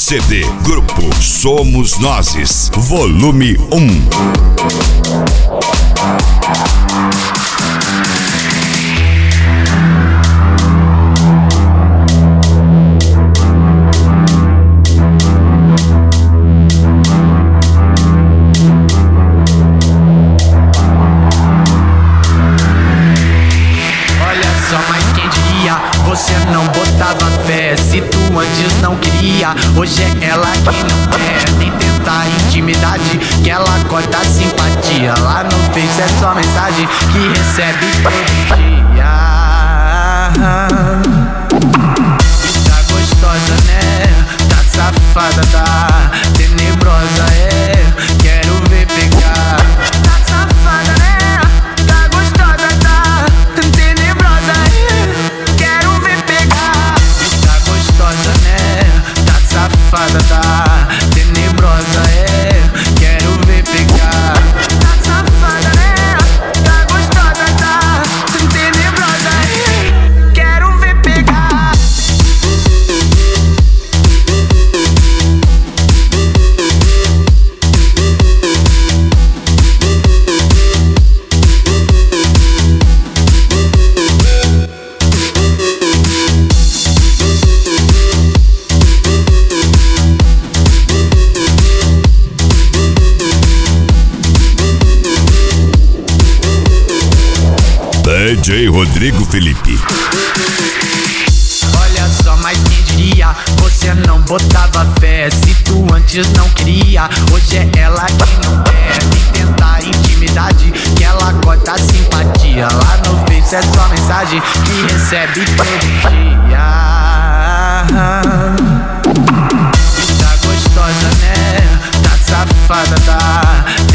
CD Grupo Somos Nozes, Volume 1. Você não botava fé, se tu antes não queria, hoje é ela quem não quer. Nem tentar intimidade, que ela corta a simpatia. Lá no Face é só mensagem que recebe todo dia. Tá gostosa, né? Tá safada, tá tenebrosa, é. Quero ver pegar. Tá safada, né? Tá gostosa, tá tenebrosa, é. Quero ver pegar. Tá gostosa, né? Tá safada, tá tenebrosa, é. Quero ver pegar. Tá safada, né? Tá gostosa, tá tenebrosa, é. Quero ver pegar. DJ Rodrigo Felipe. Olha só, mas quem diria? Você não botava fé, se tu antes não queria, hoje é ela quem não quer. Nem tentar intimidade, que ela corta a simpatia. Lá no Face é só mensagem que recebe todo dia. Tá gostosa, né? Tá safada, tá